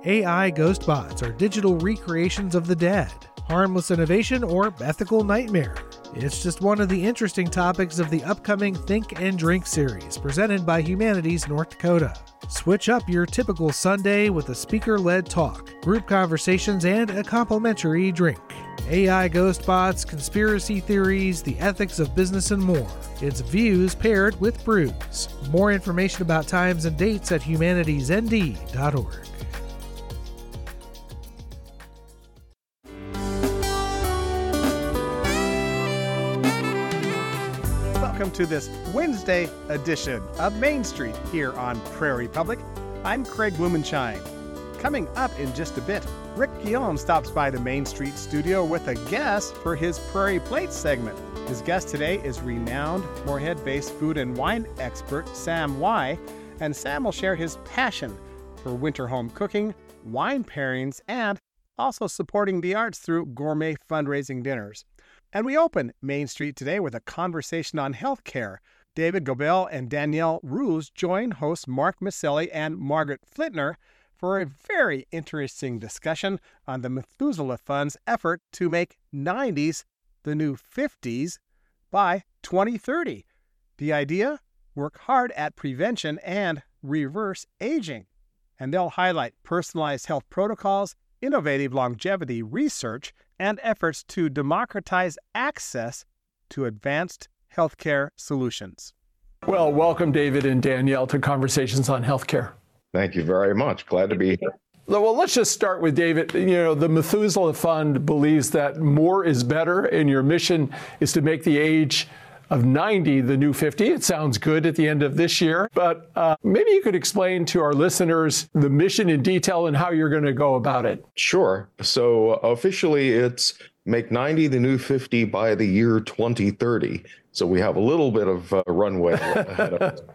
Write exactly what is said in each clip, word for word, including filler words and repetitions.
A I ghost bots are digital recreations of the dead, harmless innovation, or ethical nightmare. It's just one of the interesting topics of the upcoming Think and Drink series presented by Humanities North Dakota. Switch up your typical Sunday with a speaker-led talk, group conversations, and a complimentary drink. A I ghost bots, conspiracy theories, the ethics of business, and more. It's views paired with brews. More information about times and dates at humanities n d dot org. Welcome to this Wednesday edition of Main Street here on Prairie Public. I'm Craig Blumenshine. Coming up in just a bit, Rick Guillaume stops by the Main Street studio with a guest for his Prairie Plate segment. His guest today is renowned Moorhead-based food and wine expert Sam Wye, and Sam will share his passion for winter home cooking, wine pairings, and also supporting the arts through gourmet fundraising dinners. And we open Main Street today with a conversation on healthcare. David Gobel and Danielle Ruse join hosts Mark Maselli and Margaret Flitner for a very interesting discussion on the Methuselah Fund's effort to make nineties the new fifties by twenty thirty. The idea? Work hard at prevention and reverse aging. And they'll highlight personalized health protocols, innovative longevity research, and efforts to democratize access to advanced healthcare solutions. Well, welcome, David and Danielle, to Conversations on Healthcare. Thank you very much. Glad to be here. Well, let's just start with David. You know, the Methuselah Fund believes that more is better, and your mission is to make the age of ninety the new fifty. It sounds good at the end of this year, but uh, maybe you could explain to our listeners the mission in detail and how you're going to go about it. Sure. So officially, it's make ninety the new fifty by the year twenty thirty. So we have a little bit of uh, runway ahead of us.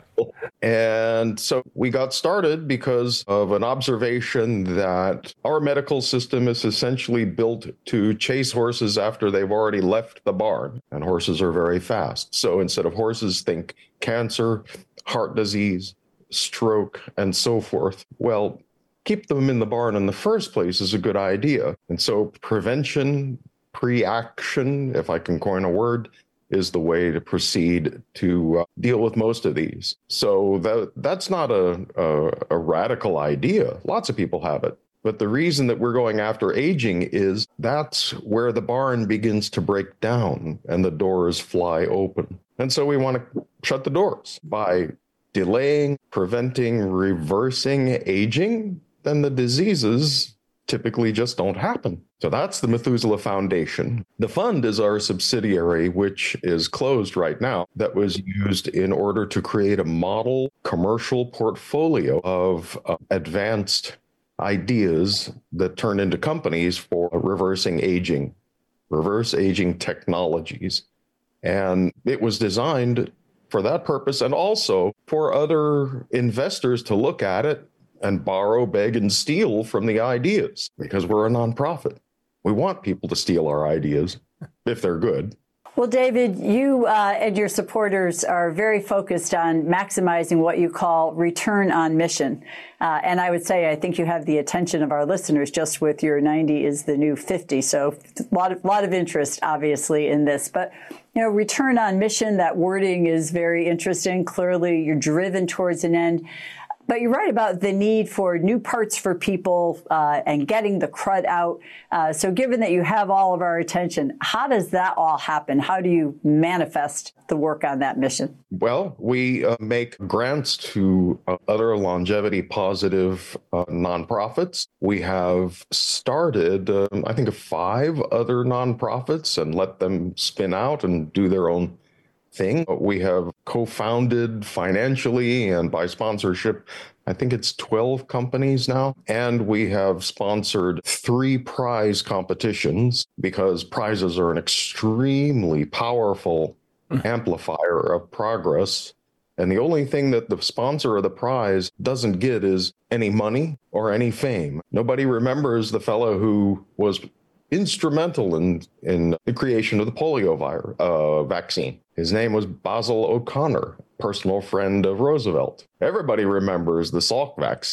And so we got started because of an observation that our medical system is essentially built to chase horses after they've already left the barn, and horses are very fast. So instead of horses, think cancer, heart disease, stroke, and so forth. Well, keep them in the barn in the first place is a good idea. And so prevention, pre-action, if I can coin a word, is the way to proceed to uh, deal with most of these. So that that's not a, a, a radical idea. Lots of people have it. But the reason that we're going after aging is that's where the barn begins to break down and the doors fly open. And so we want to shut the doors by delaying, preventing, reversing aging. Then the diseases typically just don't happen. So that's the Methuselah Foundation. The fund is our subsidiary, which is closed right now, that was used in order to create a model commercial portfolio of uh, advanced ideas that turn into companies for reversing aging, reverse aging technologies. And it was designed for that purpose and also for other investors to look at it and borrow, beg, and steal from the ideas, because we're a nonprofit. We want people to steal our ideas if they're good. Well, David, you uh, and your supporters are very focused on maximizing what you call return on mission. Uh, and I would say I think you have the attention of our listeners just with your ninety is the new fifty. So a lot of, lot of interest, obviously, in this. But, you know, return on mission, that wording is very interesting. Clearly, you're driven towards an end. But you're right about the need for new parts for people uh, and getting the crud out. Uh, so given that you have all of our attention, how does that all happen? How do you manifest the work on that mission? Well, we uh, make grants to uh, other longevity positive uh, nonprofits. We have started, um, I think, five other nonprofits and let them spin out and do their own thing. We have co-founded financially and by sponsorship, I think it's twelve companies now. And we have sponsored three prize competitions because prizes are an extremely powerful amplifier of progress. And the only thing that the sponsor of the prize doesn't get is any money or any fame. Nobody remembers the fellow who was instrumental in, in the creation of the polio virus, uh, vaccine. His name was Basil O'Connor, personal friend of Roosevelt. Everybody remembers the Salk vaccine.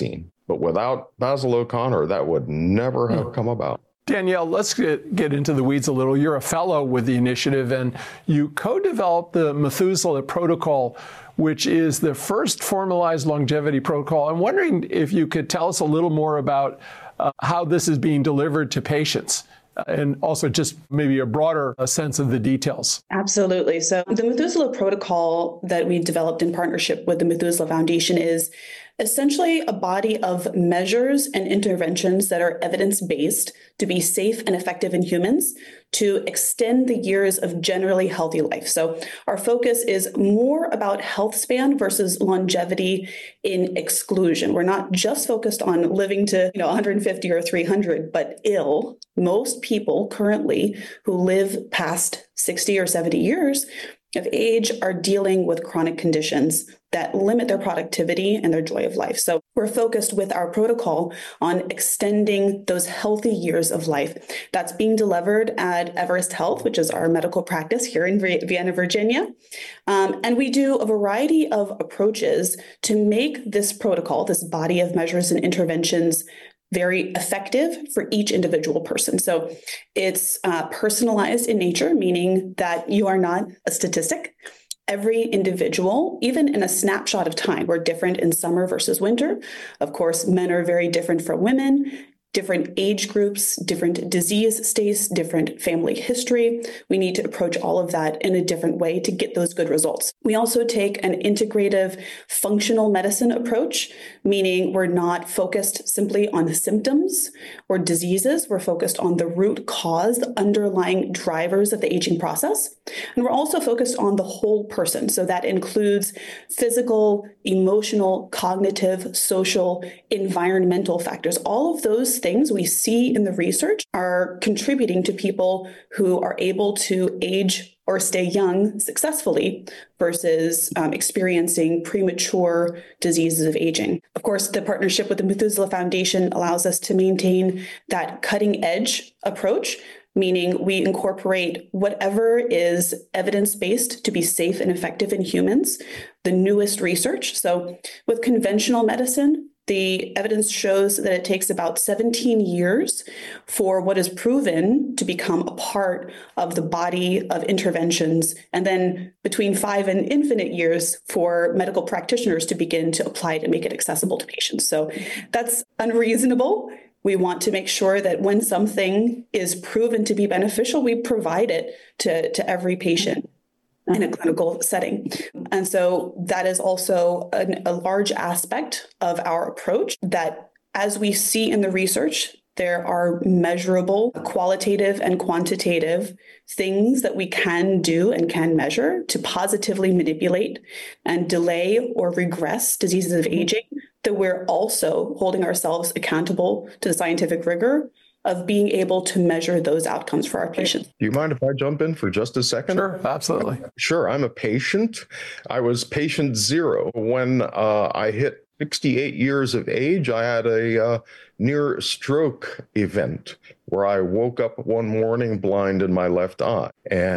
But without Basil O'Connor, that would never have come about. Danielle, let's get, get into the weeds a little. You're a fellow with the initiative, and you co-developed the Methuselah Protocol, which is the first formalized longevity protocol. I'm wondering if you could tell us a little more about uh, how this is being delivered to patients, uh, and also just maybe a broader uh, sense of the details. Absolutely. So the Methuselah Protocol that we developed in partnership with the Methuselah Foundation is essentially a body of measures and interventions that are evidence-based to be safe and effective in humans to extend the years of generally healthy life. So our focus is more about health span versus longevity in exclusion. We're not just focused on living to, you know, one hundred fifty or three hundred, but ill. Most people currently who live past sixty or seventy years of age are dealing with chronic conditions that limit their productivity and their joy of life. So we're focused with our protocol on extending those healthy years of life. That's being delivered at Everest Health, which is our medical practice here in Vienna, Virginia. Um, and we do a variety of approaches to make this protocol, this body of measures and interventions, very effective for each individual person. So it's uh, personalized in nature, meaning that you are not a statistic. Every individual, even in a snapshot of time, we're different in summer versus winter. Of course, men are very different from women. Different age groups, different disease states, different family history. We need to approach all of that in a different way to get those good results. We also take an integrative functional medicine approach, meaning we're not focused simply on symptoms or diseases. We're focused on the root cause, the underlying drivers of the aging process. And we're also focused on the whole person. So that includes physical, emotional, cognitive, social, environmental factors. All of those things we see in the research are contributing to people who are able to age or stay young successfully versus um, experiencing premature diseases of aging. Of course, the partnership with the Methuselah Foundation allows us to maintain that cutting edge approach, meaning we incorporate whatever is evidence-based to be safe and effective in humans, the newest research. So with conventional medicine, the evidence shows that it takes about seventeen years for what is proven to become a part of the body of interventions, and then between five and infinite years for medical practitioners to begin to apply it and make it accessible to patients. So that's unreasonable. We want to make sure that when something is proven to be beneficial, we provide it to, to every patient in a clinical setting. And so that is also an, a large aspect of our approach, that as we see in the research, there are measurable qualitative and quantitative things that we can do and can measure to positively manipulate and delay or regress diseases of aging, that we're also holding ourselves accountable to the scientific rigor of being able to measure those outcomes for our patients. Do you mind if I jump in for just a second? Sure, absolutely. Sure, I'm a patient. I was patient zero. When uh, I hit sixty-eight years of age, I had a uh, near stroke event where I woke up one morning blind in my left eye.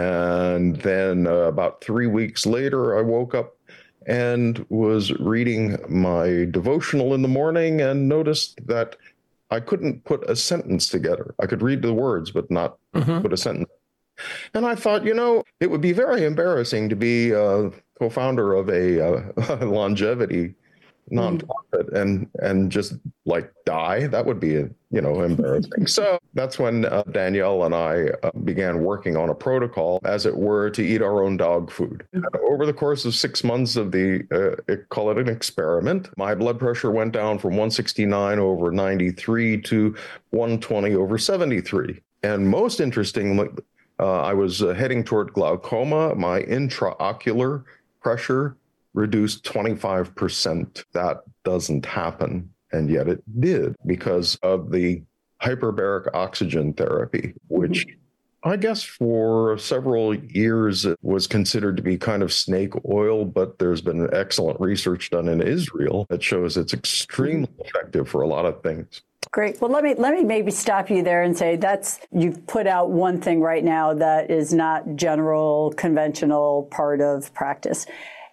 And then uh, about three weeks later, I woke up and was reading my devotional in the morning and noticed that I couldn't put a sentence together. I could read the words, but not mm-hmm. put a sentence. And I thought, you know, it would be very embarrassing to be a co-founder of a, uh, longevity nonprofit mm-hmm. and and just like die. That would be, you know, embarrassing. So that's when uh, Danielle and I uh, began working on a protocol, as it were, to eat our own dog food. Mm-hmm. Over the course of six months of the, uh, call it an experiment, my blood pressure went down from one sixty-nine over ninety-three to one twenty over seventy-three. And most interestingly, uh, I was uh, heading toward glaucoma. My intraocular pressure reduced twenty-five percent. That doesn't happen. And yet it did, because of the hyperbaric oxygen therapy, which I guess for several years it was considered to be kind of snake oil, but there's been excellent research done in Israel that shows it's extremely effective for a lot of things. Great. Well, let me let me maybe stop you there and say that's, you've put out one thing right now that is not general, conventional part of practice.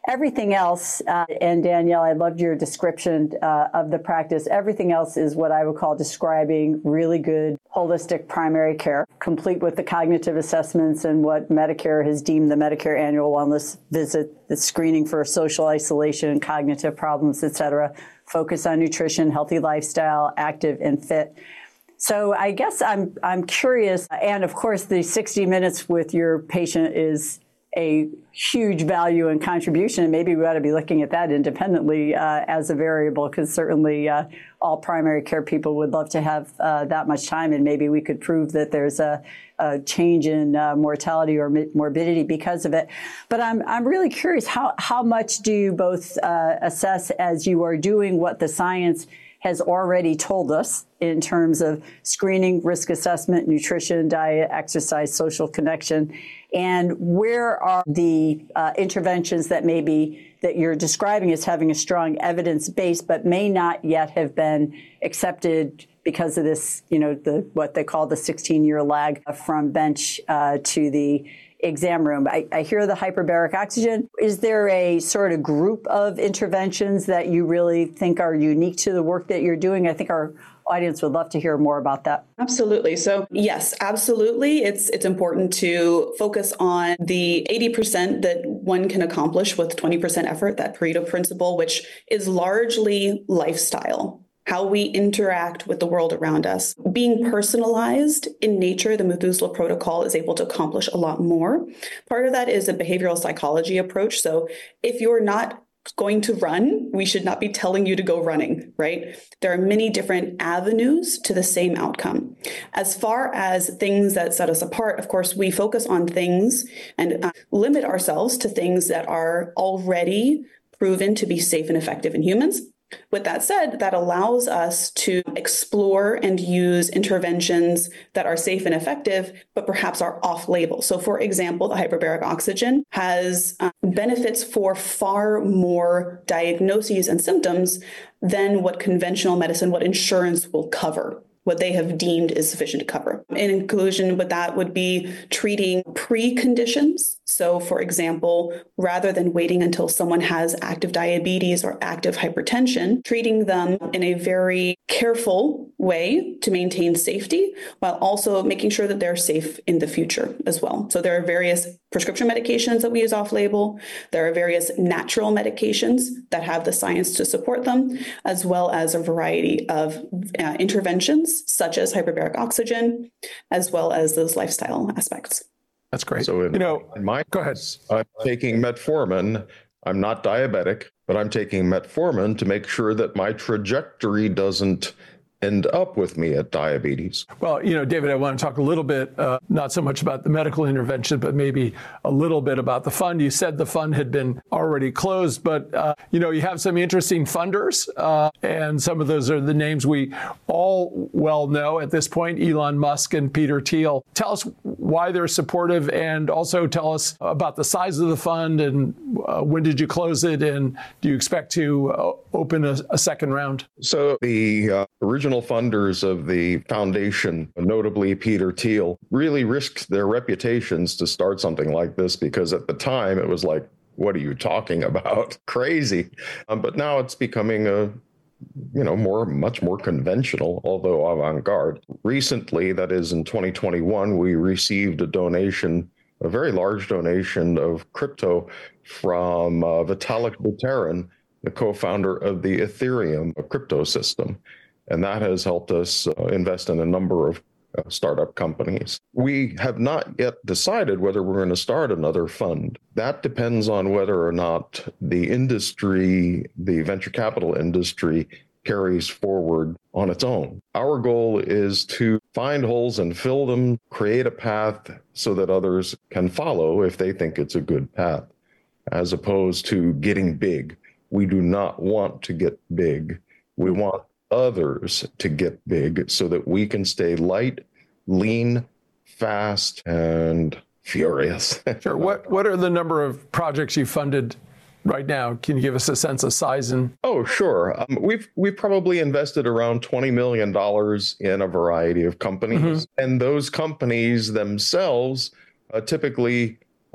everything else, uh, and Danielle, I loved your description uh, of the practice. Everything else is what I would call describing really good holistic primary care, complete with the cognitive assessments and what Medicare has deemed the Medicare annual wellness visit, the screening for social isolation, cognitive problems, et cetera, focus on nutrition, healthy lifestyle, active and fit. So I guess I'm I'm curious, and of course the sixty minutes with your patient is a huge value and contribution, and maybe we ought to be looking at that independently uh, as a variable, because certainly uh, all primary care people would love to have uh, that much time, and maybe we could prove that there's a, a change in uh, mortality or morbidity because of it. But I'm I'm really curious, how how much do you both uh, assess as you are doing what the science has already told us in terms of screening, risk assessment, nutrition, diet, exercise, social connection, and where are the uh, interventions that maybe that you're describing as having a strong evidence base, but may not yet have been accepted because of this, you know, the what they call the sixteen-year lag from bench uh, to the exam room. I, I hear the hyperbaric oxygen. Is there a sort of group of interventions that you really think are unique to the work that you're doing? I think our audience would love to hear more about that. Absolutely. So yes, absolutely. It's it's important to focus on the eighty percent that one can accomplish with twenty percent effort, that Pareto principle, which is largely lifestyle, how we interact with the world around us. Being personalized in nature, the Methuselah Protocol is able to accomplish a lot more. Part of that is a behavioral psychology approach. So if you're not going to run, we should not be telling you to go running, right? There are many different avenues to the same outcome. As far as things that set us apart, of course, we focus on things and uh, limit ourselves to things that are already proven to be safe and effective in humans. With that said, that allows us to explore and use interventions that are safe and effective, but perhaps are off-label. So, for example, the hyperbaric oxygen has um, benefits for far more diagnoses and symptoms than what conventional medicine, what insurance will cover, what they have deemed is sufficient to cover. In inclusion with that would be treating preconditions. So, for example, rather than waiting until someone has active diabetes or active hypertension, treating them in a very careful way to maintain safety, while also making sure that they're safe in the future as well. So there are various prescription medications that we use off-label. There are various natural medications that have the science to support them, as well as a variety of uh, interventions, such as hyperbaric oxygen, as well as those lifestyle aspects. That's great. So in, you know, in my go ahead. case, I'm taking metformin. I'm not diabetic, but I'm taking metformin to make sure that my trajectory doesn't end up with me at diabetes. Well, you know, David, I want to talk a little bit, uh, not so much about the medical intervention, but maybe a little bit about the fund. You said the fund had been already closed, but, uh, you know, you have some interesting funders, uh, and some of those are the names we all well know at this point, Elon Musk and Peter Thiel. Tell us why they're supportive, and also tell us about the size of the fund, and uh, when did you close it, and do you expect to uh, open a, a second round? So the uh, original funders of the foundation, notably Peter Thiel, really risked their reputations to start something like this, because at the time it was like, what are you talking about? Crazy. Um, but now it's becoming a you know, more, much more conventional, although avant-garde. Recently, that is in twenty twenty-one, we received a donation, a very large donation of crypto from uh, Vitalik Buterin, the co-founder of the Ethereum crypto system. And that has helped us uh, invest in a number of uh, startup companies. We have not yet decided whether we're going to start another fund. That depends on whether or not the industry, the venture capital industry, carries forward on its own. Our goal is to find holes and fill them, create a path so that others can follow if they think it's a good path, as opposed to getting big. We do not want to get big. We want others to get big so that we can stay light, lean, fast, and furious. Sure. What what are the number of projects you funded right now? Can you give us a sense of size? And oh, sure. Um, we've we've probably invested around twenty million dollars in a variety of companies, mm-hmm. and those companies themselves uh, typically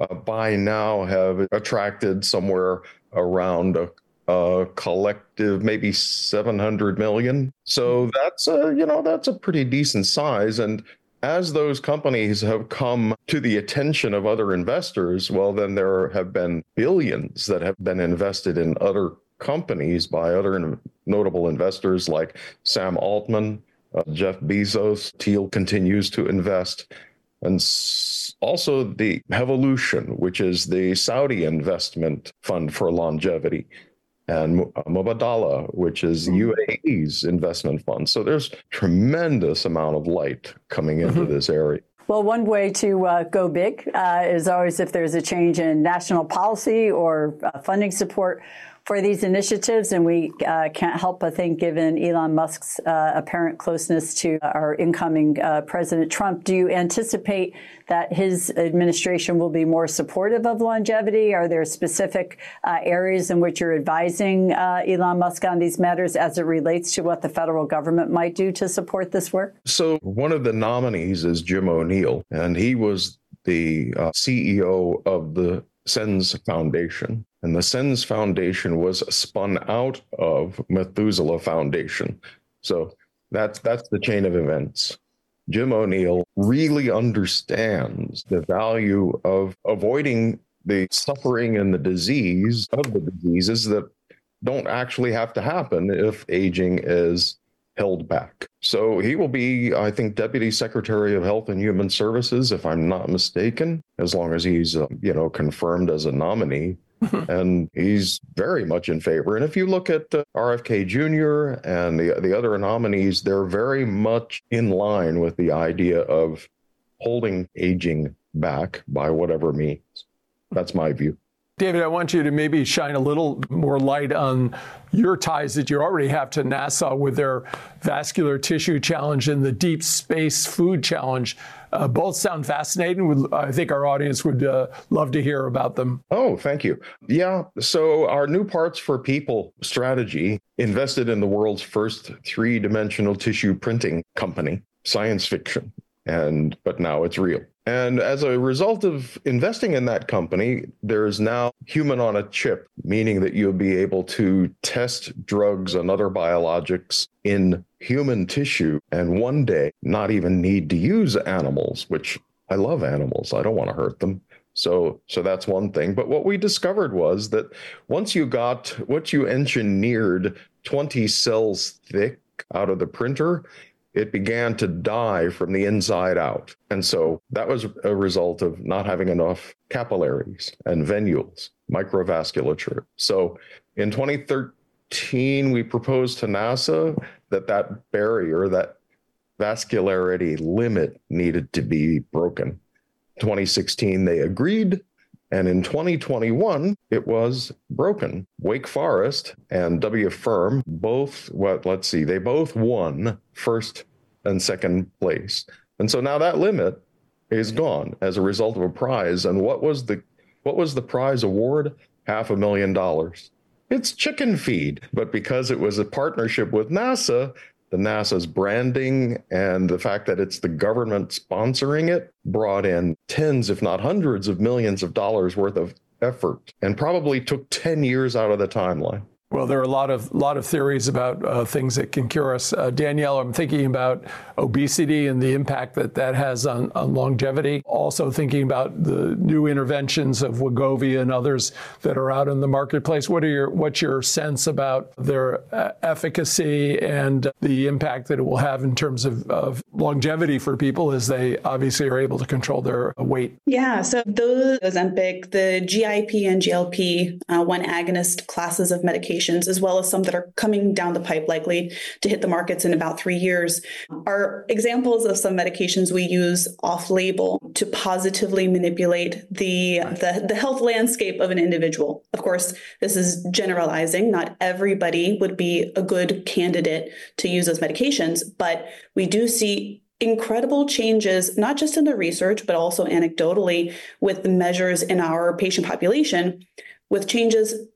uh, by now have attracted somewhere around a, a collective maybe seven hundred million. So that's a, you know, that's a pretty decent size. And as those companies have come to the attention of other investors, well, then there have been billions that have been invested in other companies by other notable investors like Sam Altman, uh, Jeff Bezos. Thiel continues to invest. And s- also the Evolution, which is the Saudi investment fund for longevity, and Mubadala, which is U A E's investment fund. So there's tremendous amount of light coming into mm-hmm. this area. Well, one way to uh, go big uh, is always if there's a change in national policy or uh, funding support for these initiatives, and we uh, can't help but think, given Elon Musk's uh, apparent closeness to our incoming uh, President Trump, do you anticipate that his administration will be more supportive of longevity? Are there specific uh, areas in which you're advising uh, Elon Musk on these matters as it relates to what the federal government might do to support this work? So one of the nominees is Jim O'Neill, and he was the uh, C E O of the SENS Foundation. And the SENS Foundation was spun out of Methuselah Foundation. So that's that's the chain of events. Jim O'Neill really understands the value of avoiding the suffering and the disease of the diseases that don't actually have to happen if aging is held back. So he will be, I think, Deputy Secretary of Health and Human Services, if I'm not mistaken, as long as he's, uh, you know, confirmed as a nominee. And he's very much in favor. And if you look at uh, R F K Junior and the the other nominees, they're very much in line with the idea of holding aging back by whatever means. That's my view. David, I want you to maybe shine a little more light on your ties that you already have to NASA with their vascular tissue challenge and the deep space food challenge. Uh, both sound fascinating. I think our audience would uh, love to hear about them. Oh, thank you. Yeah. So our New Parts for People strategy invested in the world's first three-dimensional tissue printing company, science fiction, and but now it's real. And as a result of investing in that company, there's now human on a chip, meaning that you'll be able to test drugs and other biologics in human tissue and one day not even need to use animals, which I love animals. I don't want to hurt them. So so that's one thing. But what we discovered was that once you got what you engineered twenty cells thick out of the printer, it began to die from the inside out. And so that was a result of not having enough capillaries and venules, microvasculature. So in twenty thirteen, we proposed to NASA that that barrier, that vascularity limit needed to be broken. twenty sixteen, they agreed. And in twenty twenty-one, it was broken. Wake Forest and W Firm both, what, let's see, they both won first and second place. And so now that limit is gone as a result of a prize. And what was the what was the prize award? Half a million dollars. It's chicken feed. But because it was a partnership with NASA, the NASA's branding and the fact that it's the government sponsoring it brought in tens, if not hundreds of millions of dollars worth of effort and probably took ten years out of the timeline. Well, there are a lot of lot of theories about uh, things that can cure us. Uh, Danielle, I'm thinking about obesity and the impact that that has on, on longevity. Also thinking about the new interventions of Wegovy and others that are out in the marketplace. What are your what's your sense about their uh, efficacy and the impact that it will have in terms of, of longevity for people as they obviously are able to control their weight? Yeah, so those Ozempic, the G I P and G L P one agonist classes of medication, as well as some that are coming down the pipe, likely to hit the markets in about three years, are examples of some medications we use off-label to positively manipulate the, the, the health landscape of an individual. Of course, this is generalizing. Not everybody would be a good candidate to use those medications, but we do see incredible changes, not just in the research, but also anecdotally with the measures in our patient population, with changes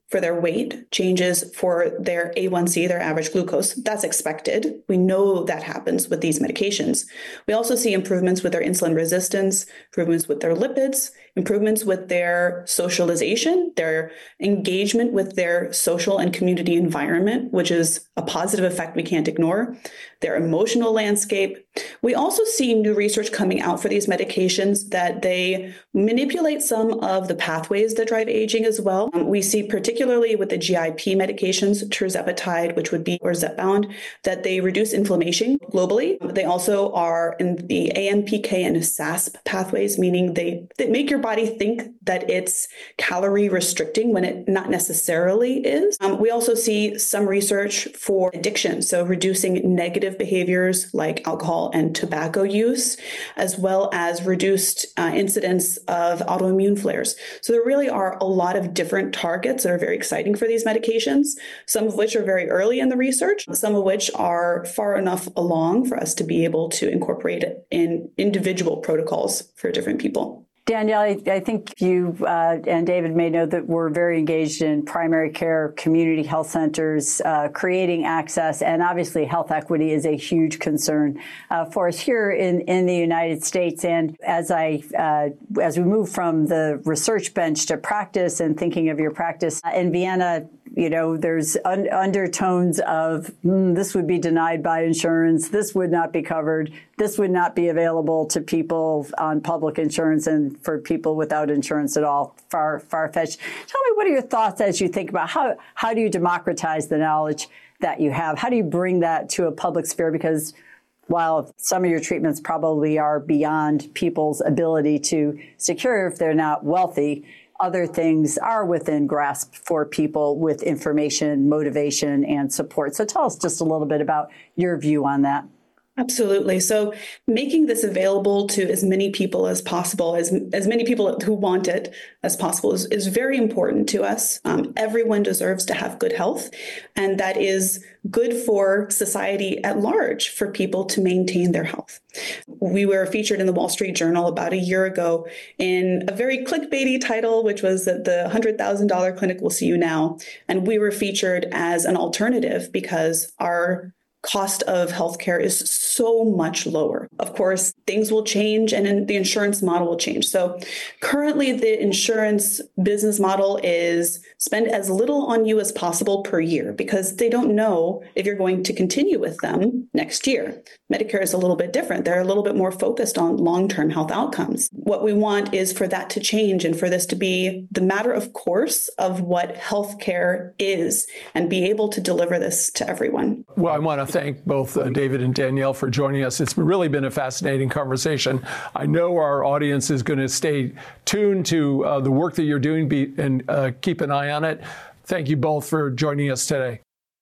for their weight, changes for their A one C, their average glucose. That's expected. We know that happens with these medications. We also see improvements with their insulin resistance, improvements with their lipids, improvements with their socialization, their engagement with their social and community environment, which is a positive effect we can't ignore, their emotional landscape. We also see new research coming out for these medications that they manipulate some of the pathways that drive aging as well. Um, we see particularly with the G I P medications, tirzepatide, which would be, or Zepbound, that they reduce inflammation globally. They also are in the A M P K and S A S P pathways, meaning they, they make your body think that it's calorie restricting when it not necessarily is. Um, we also see some research for addiction, so reducing negative behaviors like alcohol and tobacco use, as well as reduced uh, incidence of autoimmune flares. So there really are a lot of different targets that are very exciting for these medications, some of which are very early in the research, some of which are far enough along for us to be able to incorporate it in individual protocols for different people. Danielle, I, I think you uh, and David may know that we're very engaged in primary care, community health centers, uh, creating access, and obviously health equity is a huge concern uh, for us here in, in the United States. And as I uh, as we move from the research bench to practice and thinking of your practice uh, in Vienna, you know, there's un- undertones of mm, this would be denied by insurance, this would not be covered, this would not be available to people on public insurance and for people without insurance at all. Far, far-fetched. Tell me, what are your thoughts as you think about how, how do you democratize the knowledge that you have? How do you bring that to a public sphere? Because while some of your treatments probably are beyond people's ability to secure if they're not wealthy, other things are within grasp for people with information, motivation, and support. So tell us just a little bit about your view on that. Absolutely. So making this available to as many people as possible, as, as many people who want it as possible is, is very important to us. Um, everyone deserves to have good health, and that is good for society at large, for people to maintain their health. We were featured in the Wall Street Journal about a year ago in a very clickbaity title, which was that the one hundred thousand dollars clinic will see you now. And we were featured as an alternative because our cost of healthcare is so much lower. Of course, things will change and the insurance model will change. So currently the insurance business model is spend as little on you as possible per year because they don't know if you're going to continue with them next year. Medicare is a little bit different. They're a little bit more focused on long-term health outcomes. What we want is for that to change and for this to be the matter of course of what healthcare is and be able to deliver this to everyone. Well, I want to thank both uh, David and Danielle for joining us. It's really been a fascinating conversation. I know our audience is going to stay tuned to uh, the work that you're doing be, and uh, keep an eye on it. Thank you both for joining us today.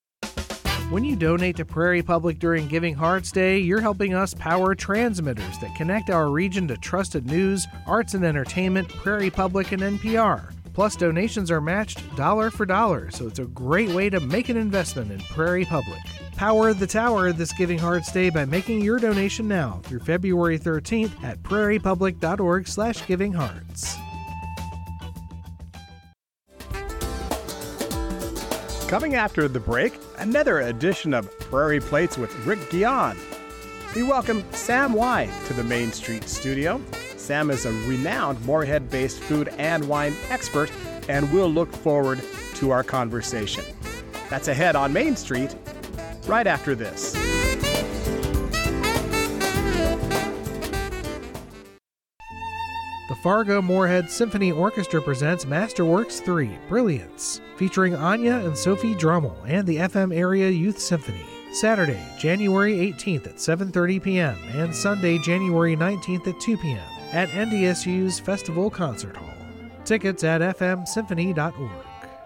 When you donate to Prairie Public during Giving Hearts Day, you're helping us power transmitters that connect our region to trusted news, arts and entertainment, Prairie Public, and N P R. Plus, donations are matched dollar for dollar, so it's a great way to make an investment in Prairie Public. Power the tower this Giving Hearts Day by making your donation now through February thirteenth at prairiepublic.org slash givinghearts. Coming after the break, another edition of Prairie Plates with Rick Guion. We welcome Sam Wine to the Main Street studio. Sam is a renowned Moorhead-based food and wine expert, and we'll look forward to our conversation. That's ahead on Main Street, right after this. The Fargo Moorhead Symphony Orchestra presents Masterworks three, Brilliance, featuring Anya and Sophie Drummel and the F M Area Youth Symphony. Saturday, January eighteenth at seven thirty p.m. and Sunday, January nineteenth at two p.m. at N D S U's Festival Concert Hall. Tickets at f m symphony dot org.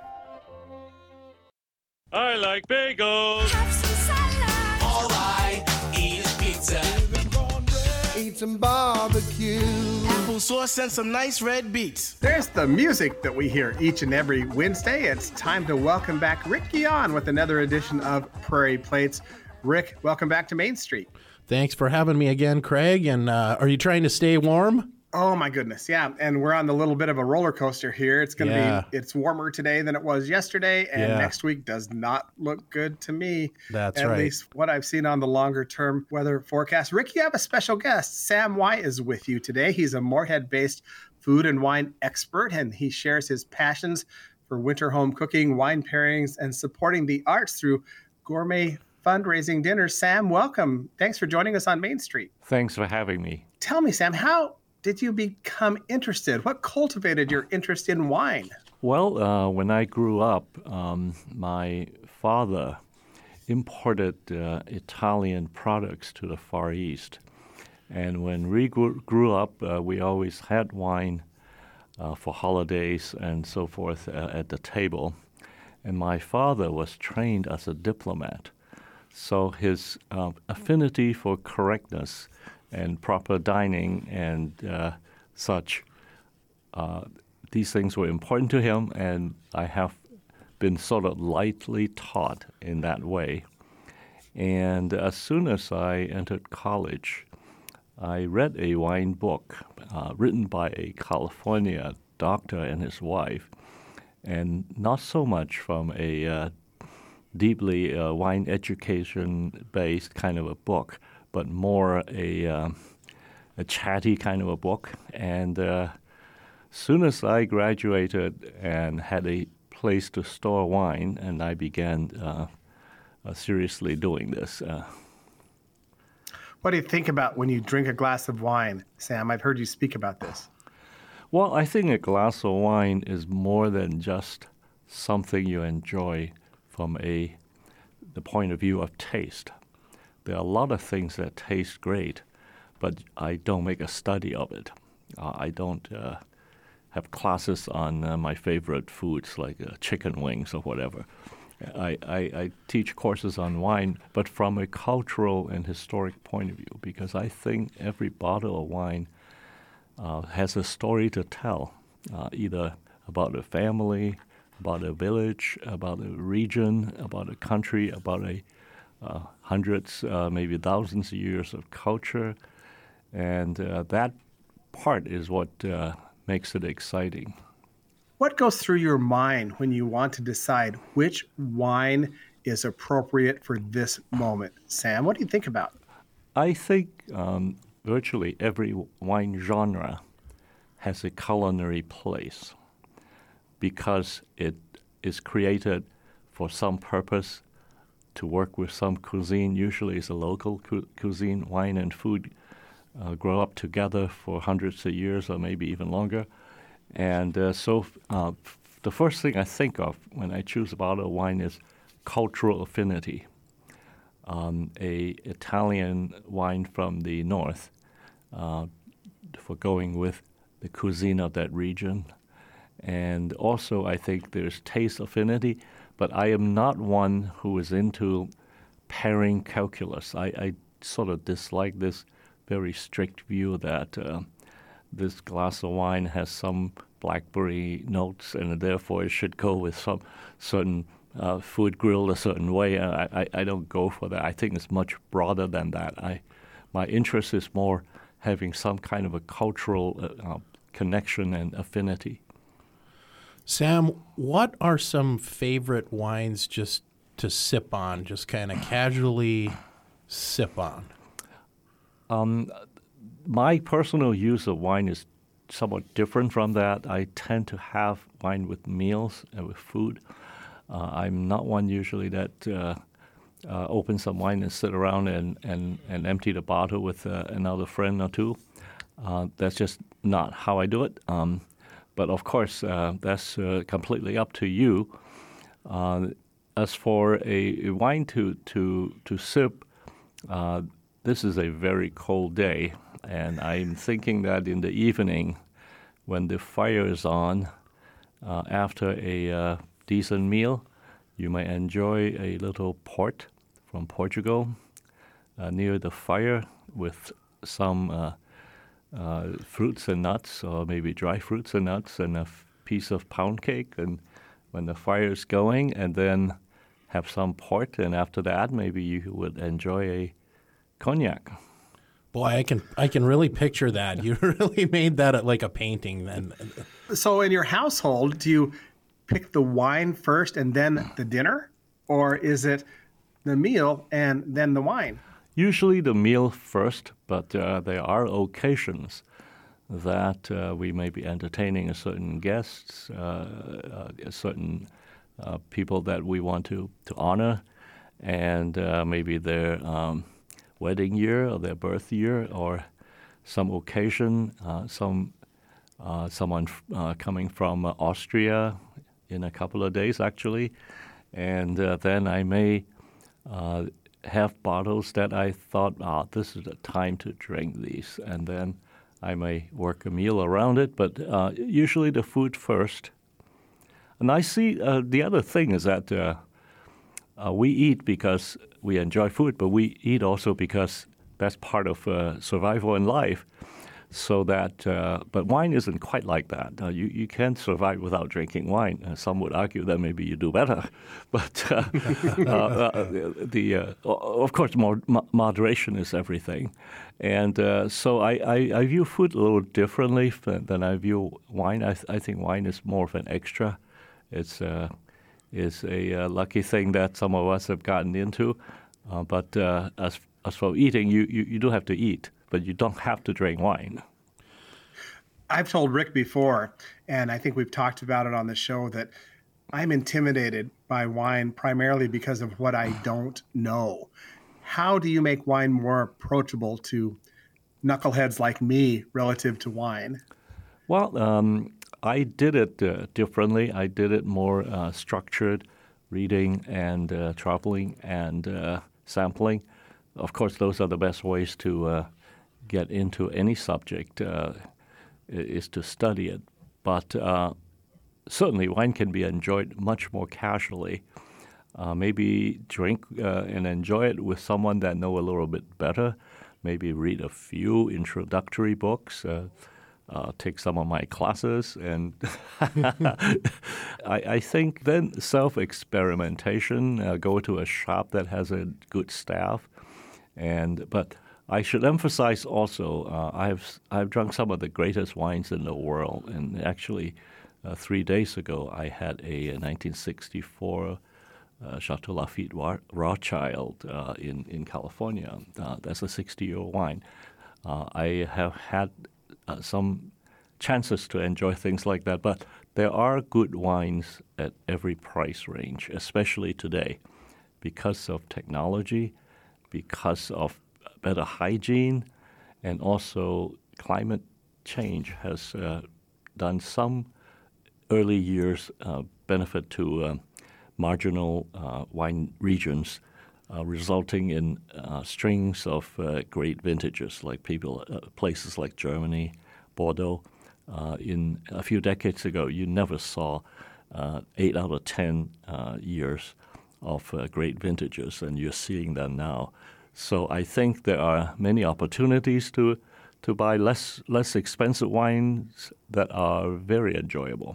I like bagels. Have some salad. All I eat is pizza. Eat some barbecue. Apple sauce and some nice red beets. There's the music that we hear each and every Wednesday. It's time to welcome back Rick Guion with another edition of Prairie Plates. Rick, welcome back to Main Street. Thanks for having me again, Craig. And uh, are you trying to stay warm? Oh my goodness, yeah, and we're on the little bit of a roller coaster here. It's going to Yeah. be it's warmer today than it was yesterday, and Yeah. next week does not look good to me. That's at right. least what I've seen on the longer term weather forecast. Rick, you have a special guest. Sam White is with you today. He's a Moorhead-based food and wine expert, and he shares his passions for winter home cooking, wine pairings, and supporting the arts through gourmet fundraising dinners. Sam, welcome. Thanks for joining us on Main Street. Thanks for having me. Tell me, Sam, how did you become interested? What cultivated your interest in wine? Well, uh, when I grew up, um, my father imported uh, Italian products to the Far East. And when we grew, grew up, uh, we always had wine uh, for holidays and so forth uh, at the table. And my father was trained as a diplomat. So his uh, affinity for correctness and proper dining and uh, such, uh, these things were important to him, and I have been sort of lightly taught in that way. And as soon as I entered college, I read a wine book uh, written by a California doctor and his wife, and not so much from a uh, deeply uh, wine education-based kind of a book, but more a uh, a chatty kind of a book. And uh, soon as I graduated and had a place to store wine, and I began uh, uh, seriously doing this. Uh, What do you think about when you drink a glass of wine, Sam? I've heard you speak about this. Well, I think a glass of wine is more than just something you enjoy from a the point of view of taste. There are a lot of things that taste great, but I don't make a study of it. Uh, I don't uh, have classes on uh, my favorite foods like uh, chicken wings or whatever. I, I, I teach courses on wine, but from a cultural and historic point of view, because I think every bottle of wine uh, has a story to tell, uh, either about a family, about a village, about a region, about a country, about a uh, hundreds, uh, maybe thousands of years of culture, and uh, that part is what uh, makes it exciting. What goes through your mind when you want to decide which wine is appropriate for this moment? Sam, what do you think about? I think um, virtually every wine genre has a culinary place because it is created for some purpose to work with some cuisine. Usually it's a local cu- cuisine. Wine and food uh, grow up together for hundreds of years or maybe even longer. And uh, so uh, f- the first thing I think of when I choose a bottle of wine is cultural affinity. Um, a Italian wine from the north uh, for going with the cuisine of that region. And also I think there's taste affinity, but I am not one who is into pairing calculus. I, I sort of dislike this very strict view that uh, this glass of wine has some blackberry notes, and therefore it should go with some certain uh, food grilled a certain way. I, I, I don't go for that. I think it's much broader than that. I, my interest is more having some kind of a cultural uh, uh, connection and affinity. Sam, what are some favorite wines just to sip on, just kind of casually sip on? Um, my personal use of wine is somewhat different from that. I tend to have wine with meals and with food. Uh, I'm not one usually that uh, uh, opens some wine and sit around and, and, and empty the bottle with uh, another friend or two. Uh, that's just not how I do it. Um, but of course, uh, that's uh, completely up to you. Uh, as for a, a wine to to to sip, uh, this is a very cold day, and I'm thinking that in the evening, when the fire is on, uh, after a uh, decent meal, you may enjoy a little port from Portugal uh, near the fire with some uh, uh, fruits and nuts, or maybe dry fruits and nuts, and a f- piece of pound cake. And when the fire is going, and then have some port, and after that, maybe you would enjoy a cognac. Boy, I can I can really picture that. You really made that like a painting then. So in your household, do you pick the wine first and then the dinner? Or is it the meal and then the wine? Usually the meal first, but uh, there are occasions that uh, we may be entertaining a certain guests, uh, uh, a certain uh, people that we want to, to honor, and uh, maybe their um, wedding year or their birth year or some occasion, uh, some uh, someone uh, coming from uh, Austria in a couple of days actually, and uh, then I may uh, have bottles that I thought, ah, this is the time to drink these, and then I may work a meal around it, but uh, usually the food first. And I see uh, the other thing is that uh, uh, we eat because we enjoy food, but we eat also because that's part of uh, survival in life. So that, uh, but wine isn't quite like that. Uh, you you can't survive without drinking wine. Uh, some would argue that maybe you do better, but uh, uh, uh, the uh, of course more, moderation is everything, and uh, so I, I, I view food a little differently than I view wine. I, th- I think wine is more of an extra. It's uh, is a uh, lucky thing that some of us have gotten into, uh, but uh, as as for eating, you, you, you do have to eat. But you don't have to drink wine. I've told Rick before, and I think we've talked about it on the show, that I'm intimidated by wine primarily because of what I don't know. How do you make wine more approachable to knuckleheads like me relative to wine? Well, um, I did it uh, differently. I did it more uh, structured, reading and uh, traveling and uh, sampling. Of course, those are the best ways to uh, get into any subject, uh, is to study it. But uh, certainly wine can be enjoyed much more casually. Uh, maybe drink uh, and enjoy it with someone that know a little bit better. Maybe read a few introductory books, uh, uh, take some of my classes. And I, I think then self-experimentation, uh, go to a shop that has a good staff. And but I should emphasize also, uh, I've I've drunk some of the greatest wines in the world, and actually, uh, three days ago I had a, a nineteen sixty-four uh, Chateau Lafite Rothschild uh, in in California. Uh, that's a sixty-year-old wine. Uh, I have had uh, some chances to enjoy things like that, but there are good wines at every price range, especially today, because of technology, because of better hygiene, and also climate change has uh, done some early years uh, benefit to uh, marginal uh, wine regions, uh, resulting in uh, strings of uh, great vintages, like people, uh, places like Germany, Bordeaux. Uh, in a few decades ago, you never saw uh, eight out of ten uh, years of uh, great vintages, and you're seeing that now. So I think there are many opportunities to to buy less less expensive wines that are very enjoyable.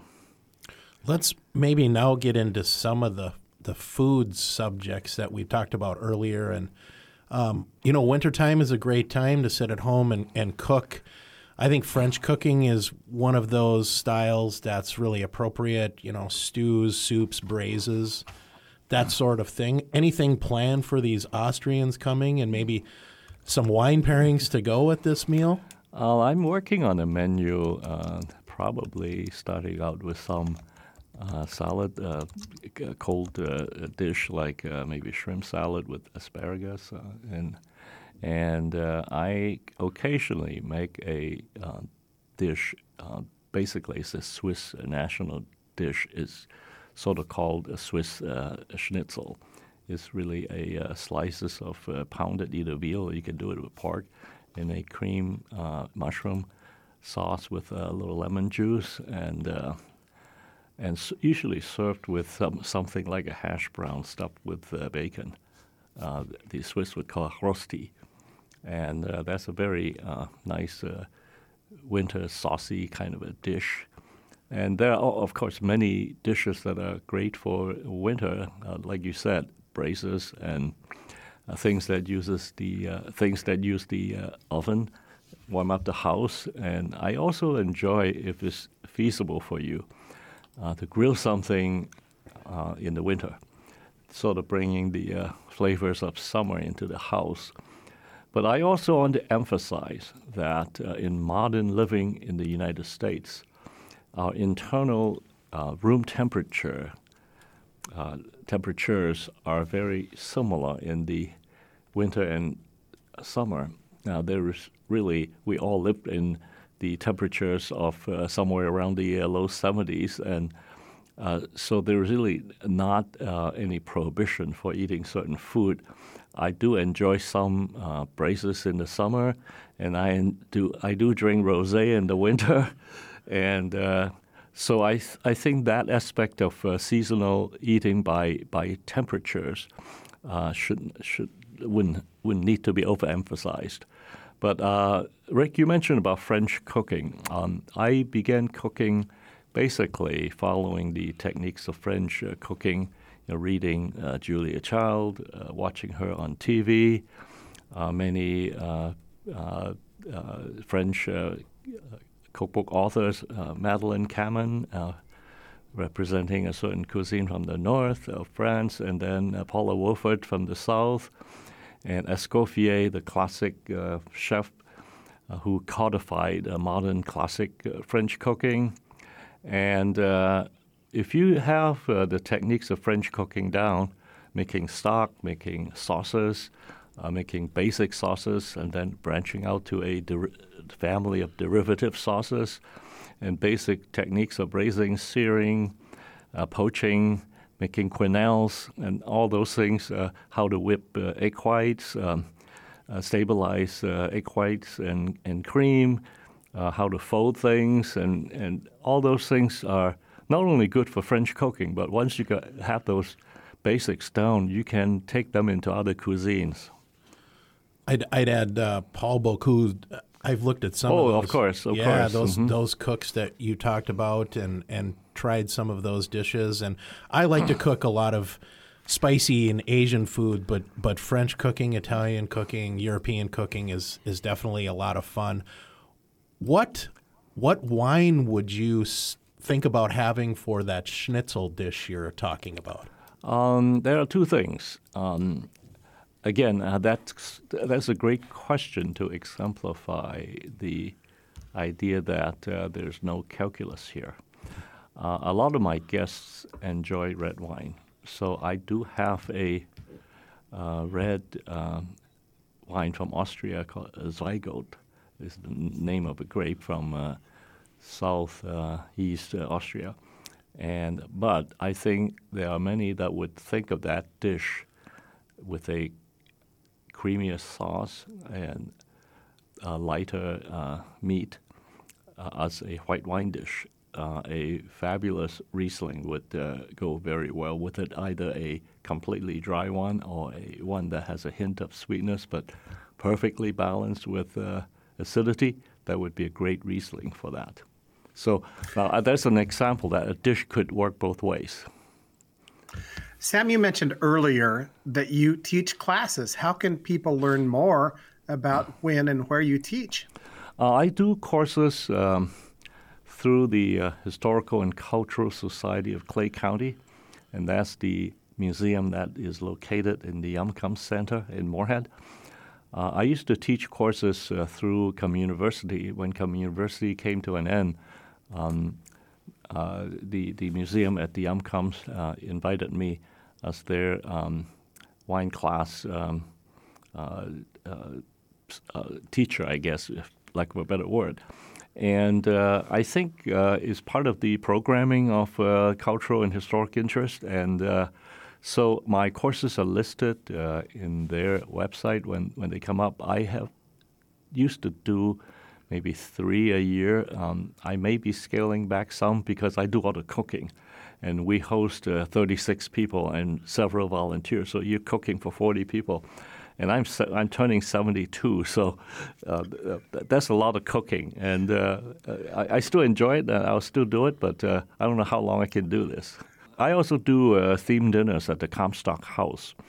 Let's maybe now get into some of the, the food subjects that we talked about earlier. And, um, you know, wintertime is a great time to sit at home and, and cook. I think French cooking is one of those styles that's really appropriate, you know, stews, soups, braises, that sort of thing. Anything planned for these Austrians coming, and maybe some wine pairings to go with this meal? Uh, I'm working on a menu, uh, probably starting out with some uh, salad, uh, a cold uh, dish like uh, maybe shrimp salad with asparagus. Uh, and and uh, I occasionally make a uh, dish, uh, basically it's a Swiss national dish. It's sort of called a Swiss uh, schnitzel. It's really a uh, slices of uh, pounded either veal, or you can do it with pork, in a cream uh, mushroom sauce with a little lemon juice, and uh, and s- usually served with some, something like a hash brown stuffed with uh, bacon. Uh, the Swiss would call it Rösti, and uh, that's a very uh, nice uh, winter saucy kind of a dish. And there are, of course, many dishes that are great for winter, uh, like you said, braises and uh, things that uses the uh, things that use the uh, oven, warm up the house. And I also enjoy, if it's feasible for you, uh, to grill something uh, in the winter, sort of bringing the uh, flavors of summer into the house. But I also want to emphasize that uh, in modern living in the United States, our internal uh, room temperature uh, temperatures are very similar in the winter and summer. Now, there is really, we all live in the temperatures of uh, somewhere around the uh, low seventies, and uh, so there's really not uh, any prohibition for eating certain food. I do enjoy some uh, braisers in the summer, and I do I do drink rosé in the winter, and uh, so I th- I think that aspect of uh, seasonal eating by by temperatures uh, should should wouldn't wouldn't need to be overemphasized. But uh, Rick, you mentioned about French cooking. Um, I began cooking basically following the techniques of French uh, cooking. You know, reading uh, Julia Child, uh, watching her on T V, uh, many uh, uh, uh, French uh, cookbook authors, uh, Madeleine Camin, uh, representing a certain cuisine from the north of France, and then uh, Paula Wolfert from the south, and Escoffier, the classic uh, chef uh, who codified uh, modern classic uh, French cooking. And uh, if you have uh, the techniques of French cooking down, making stock, making sauces, uh, making basic sauces, and then branching out to a der- family of derivative sauces, and basic techniques of braising, searing, uh, poaching, making quenelles, and all those things, uh, how to whip uh, egg whites, um, uh, stabilize uh, egg whites and, and cream, uh, how to fold things, and, and all those things are not only good for French cooking, but once you got, have those basics down, you can take them into other cuisines. I'd, I'd add uh, Paul Bocuse. I've looked at some oh, of those. of course, of yeah, course. those Mm-hmm. those cooks that you talked about, and, and tried some of those dishes. And I like to cook a lot of spicy and Asian food, but but French cooking, Italian cooking, European cooking is is definitely a lot of fun. What what wine would you think about having for that schnitzel dish you're talking about? Um, there are two things. Um, again, uh, that's that's a great question to exemplify the idea that uh, there's no calculus here. Uh, a lot of my guests enjoy red wine, so I do have a uh, red uh, wine from Austria called Zygote. Is the name of a grape from uh, south uh, east uh, Austria. And but I think there are many that would think of that dish with a creamier sauce and a lighter uh, meat uh, as a white wine dish. Uh, a fabulous Riesling would uh, go very well with it, either a completely dry one or a one that has a hint of sweetness but perfectly balanced with uh, acidity. That would be a great Riesling for that. So uh, that's an example that a dish could work both ways. Sam, you mentioned earlier that you teach classes. How can people learn more about when and where you teach? Uh, I do courses um, through the uh, Historical and Cultural Society of Clay County, and that's the museum that is located in the Umcum Center in Moorhead. Uh, I used to teach courses uh, through Com University. When Com University came to an end, um, uh, the, the museum at the Umcums uh, invited me as their um, wine class um, uh, uh, uh, teacher, I guess, if lack of a better word. And uh, I think uh, is part of the programming of uh, cultural and historic interest. And uh, so my courses are listed uh, in their website when, when they come up. I have used to do maybe three a year. Um, I may be scaling back some because I do all the cooking. And we host uh, thirty-six people and several volunteers. So you're cooking for forty people. And I'm I'm turning seventy-two, so uh, that's a lot of cooking. And uh, I, I still enjoy it, and I'll still do it, but uh, I don't know how long I can do this. I also do uh, themed dinners at the Comstock House.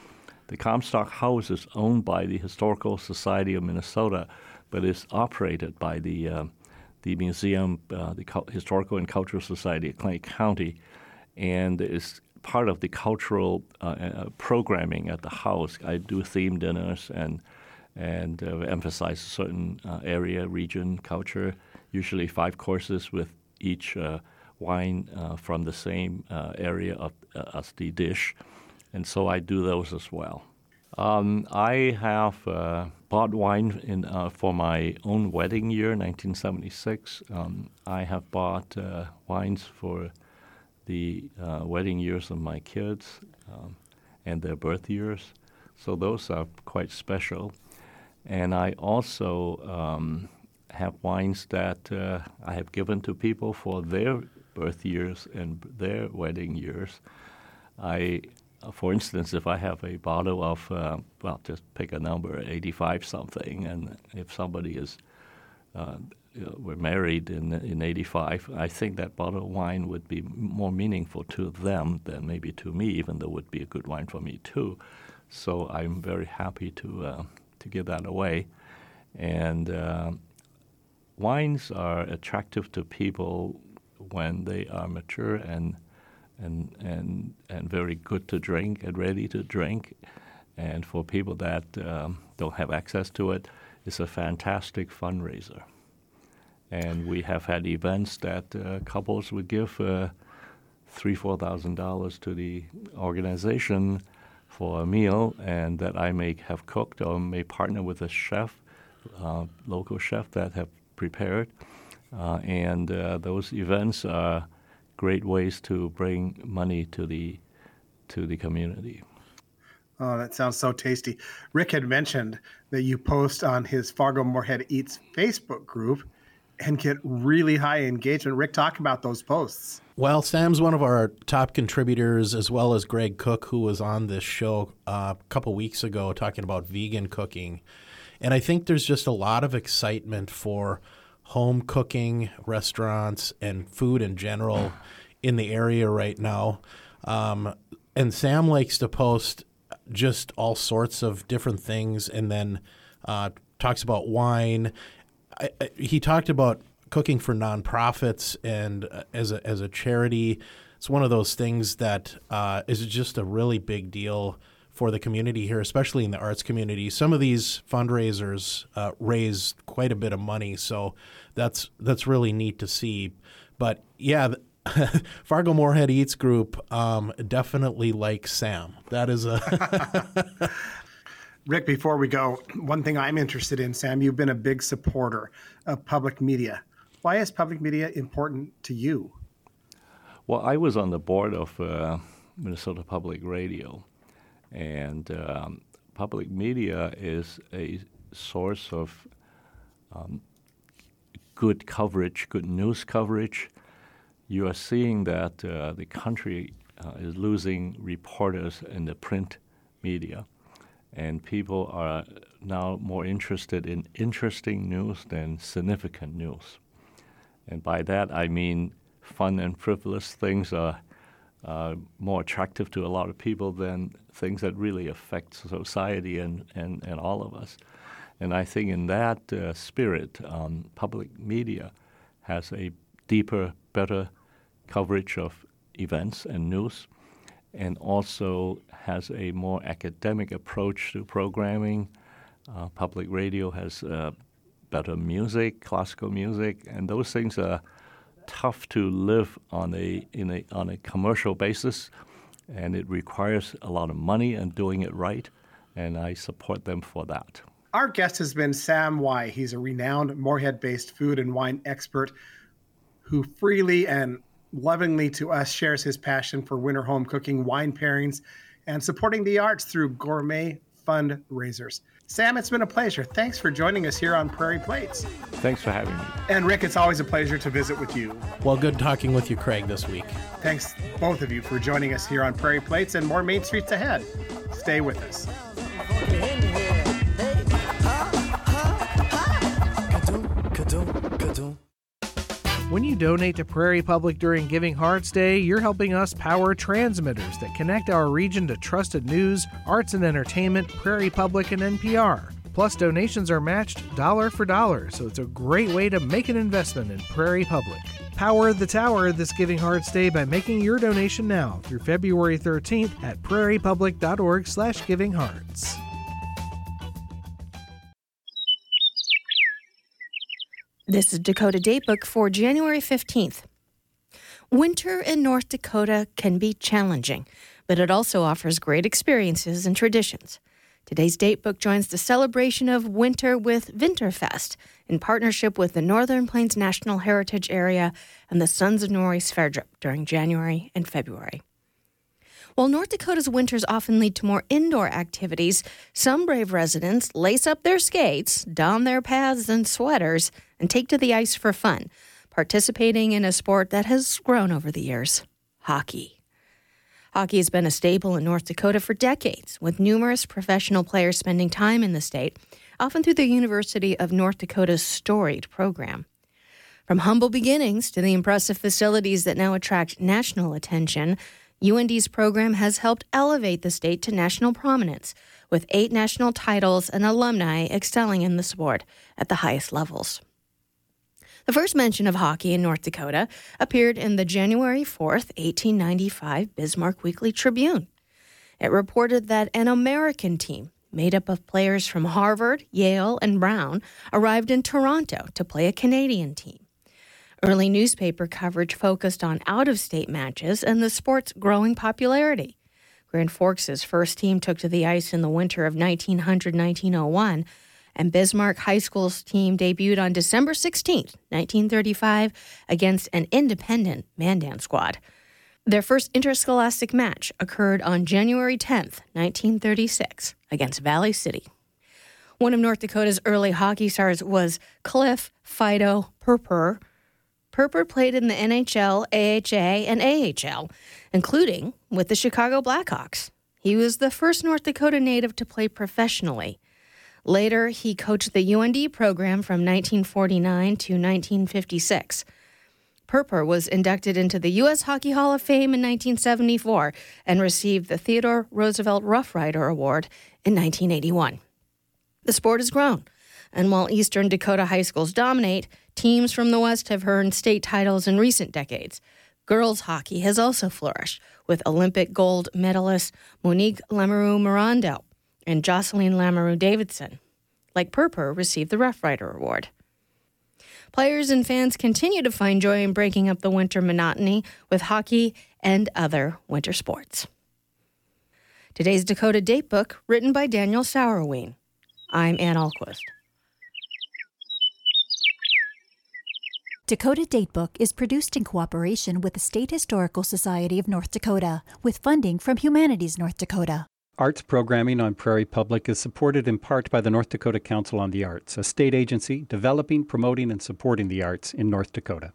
The Comstock House is owned by the Historical Society of Minnesota, but is operated by the uh, the museum, uh, the Historical and Cultural Society of Clay County, and is part of the cultural uh, uh, programming at the house. I do theme dinners and and uh, emphasize a certain uh, area, region, culture, usually five courses with each uh, wine uh, from the same uh, area of, uh, as the dish. And so I do those as well. Um, I have uh, bought wine in, uh, for my own wedding year, nineteen seventy-six. Um, I have bought uh, wines for the uh, wedding years of my kids um, and their birth years. So those are quite special. And I also um, have wines that uh, I have given to people for their birth years and their wedding years. I, for instance, if I have a bottle of, uh, well, just pick a number, eighty-five something, and if somebody is, uh, you know, we're married in in eighty-five, I think that bottle of wine would be more meaningful to them than maybe to me, even though it would be a good wine for me too. So I'm very happy to uh, to give that away. And uh, wines are attractive to people when they are mature and and and and very good to drink and ready to drink. And for people that um, don't have access to it, it's a fantastic fundraiser. And we have had events that uh, couples would give uh, three, four thousand dollars to the organization for a meal, and that I may have cooked or may partner with a chef, uh, local chef that have prepared. Uh, and uh, those events are great ways to bring money to the to the community. Oh, that sounds so tasty. Rick had mentioned that you post on his Fargo-Moorhead Eats Facebook group and get really high engagement. Rick, talk about those posts. Well, Sam's one of our top contributors, as well as Greg Cook, who was on this show uh, a couple weeks ago talking about vegan cooking. And I think there's just a lot of excitement for home cooking, restaurants, and food in general in the area right now. Um, and Sam likes to post just all sorts of different things, and then uh, talks about wine. I, I, he talked about cooking for nonprofits and uh, as a as a charity. It's one of those things that uh, is just a really big deal for the community here, especially in the arts community. Some of these fundraisers uh, raise quite a bit of money, so that's that's really neat to see. But yeah, the Fargo-Moorhead Eats group um, definitely likes Sam. That is a Rick, before we go, one thing I'm interested in, Sam, you've been a big supporter of public media. Why is public media important to you? Well, I was on the board of uh, Minnesota Public Radio, and um, public media is a source of um, good coverage, good news coverage. You are seeing that uh, the country uh, is losing reporters in the print media. And people are now more interested in interesting news than significant news. And by that, I mean fun and frivolous things are uh, more attractive to a lot of people than things that really affect society and, and, and all of us. And I think in that uh, spirit, um, public media has a deeper, better coverage of events and news, and also has a more academic approach to programming. Uh, public radio has uh, better music, classical music, and those things are tough to live on a in a on a commercial basis, and it requires a lot of money and doing it right, and I support them for that. Our guest has been Sam Wai. He's a renowned Moorhead-based food and wine expert who freely and lovingly to us shares his passion for winter home cooking, wine pairings, and supporting the arts through gourmet fundraisers. Sam, it's been a pleasure. Thanks for joining us here on Prairie Plates. Thanks for having me. And Rick, it's always a pleasure to visit with you. Well, good talking with you, Craig, this week. Thanks, both of you, for joining us here on Prairie Plates, and more Main Streets ahead. Stay with us. When you donate to Prairie Public during Giving Hearts Day, you're helping us power transmitters that connect our region to trusted news, arts and entertainment, Prairie Public, and N P R. Plus, donations are matched dollar for dollar, so it's a great way to make an investment in Prairie Public. Power the Tower this Giving Hearts Day by making your donation now through February thirteenth at prairiepublic.org slash givinghearts. This is Dakota Datebook for January fifteenth. Winter in North Dakota can be challenging, but it also offers great experiences and traditions. Today's Datebook joins the celebration of winter with Winterfest in partnership with the Northern Plains National Heritage Area and the Sons of Norway Sverdrup during January and February. While North Dakota's winters often lead to more indoor activities, some brave residents lace up their skates, don their pads and sweaters, and take to the ice for fun, participating in a sport that has grown over the years, hockey. Hockey has been a staple in North Dakota for decades, with numerous professional players spending time in the state, often through the University of North Dakota's storied program. From humble beginnings to the impressive facilities that now attract national attention, U N D's program has helped elevate the state to national prominence, with eight national titles and alumni excelling in the sport at the highest levels. The first mention of hockey in North Dakota appeared in the January fourth, eighteen ninety-five Bismarck Weekly Tribune. It reported that an American team made up of players from Harvard, Yale, and Brown arrived in Toronto to play a Canadian team. Early newspaper coverage focused on out-of-state matches and the sport's growing popularity. Grand Forks' first team took to the ice in the winter of nineteen hundred to nineteen oh one, and Bismarck High School's team debuted on December sixteenth, nineteen thirty-five, against an independent Mandan squad. Their first interscholastic match occurred on January tenth, nineteen thirty-six, against Valley City. One of North Dakota's early hockey stars was Cliff Fido Purpur. Purpur played in the N H L, A H A, and A H L, including with the Chicago Blackhawks. He was the first North Dakota native to play professionally. Later, he coached the U N D program from nineteen forty-nine to nineteen fifty-six. Purpur was inducted into the U S Hockey Hall of Fame in nineteen seventy-four and received the Theodore Roosevelt Rough Rider Award in nineteen eighty-one. The sport has grown, and while Eastern Dakota high schools dominate, teams from the West have earned state titles in recent decades. Girls hockey has also flourished, with Olympic gold medalist Monique Lamoureux-Mirando and Jocelyn Lamoureux-Davidson. Like Purpur, received the Rough Rider Award. Players and fans continue to find joy in breaking up the winter monotony with hockey and other winter sports. Today's Dakota Datebook, written by Daniel Sauerwein. I'm Ann Ahlquist. Dakota Datebook is produced in cooperation with the State Historical Society of North Dakota, with funding from Humanities North Dakota. Arts programming on Prairie Public is supported in part by the North Dakota Council on the Arts, a state agency developing, promoting, and supporting the arts in North Dakota.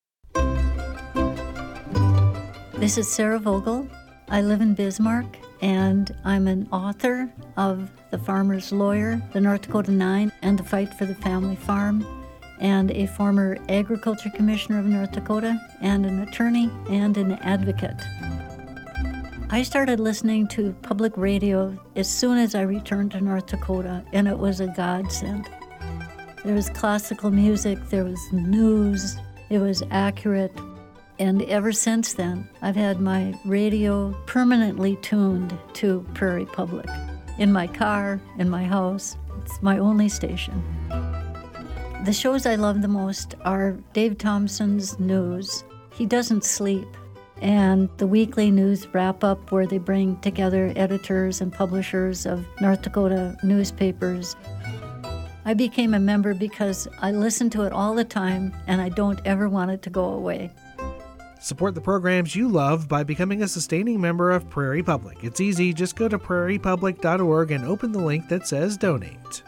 This is Sarah Vogel. I live in Bismarck, and I'm an author of The Farmer's Lawyer, The North Dakota Nine, and The Fight for the Family Farm, and a former Agriculture Commissioner of North Dakota, and an attorney and an advocate. I started listening to public radio as soon as I returned to North Dakota, and it was a godsend. There was classical music, there was news, it was accurate, and ever since then, I've had my radio permanently tuned to Prairie Public. In my car, in my house, it's my only station. The shows I love the most are Dave Thompson's News. He doesn't sleep. And the weekly news wrap-up where they bring together editors and publishers of North Dakota newspapers. I became a member because I listen to it all the time, and I don't ever want it to go away. Support the programs you love by becoming a sustaining member of Prairie Public. It's easy. Just go to prairie public dot org and open the link that says Donate.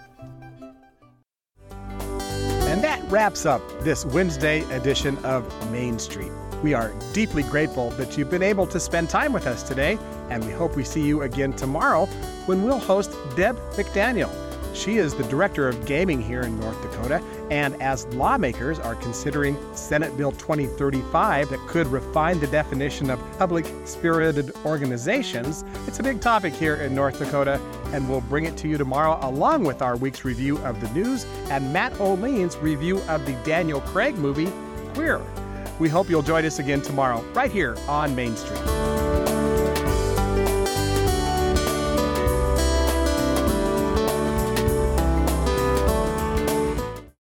And that wraps up this Wednesday edition of Main Street. We are deeply grateful that you've been able to spend time with us today, and we hope we see you again tomorrow when we'll host Deb McDaniel. She is the director of gaming here in North Dakota, and as lawmakers are considering Senate Bill twenty thirty-five that could refine the definition of public-spirited organizations, it's a big topic here in North Dakota, and we'll bring it to you tomorrow along with our week's review of the news and Matt O'Lean's review of the Daniel Craig movie, Queer. We hope you'll join us again tomorrow, right here on Main Street.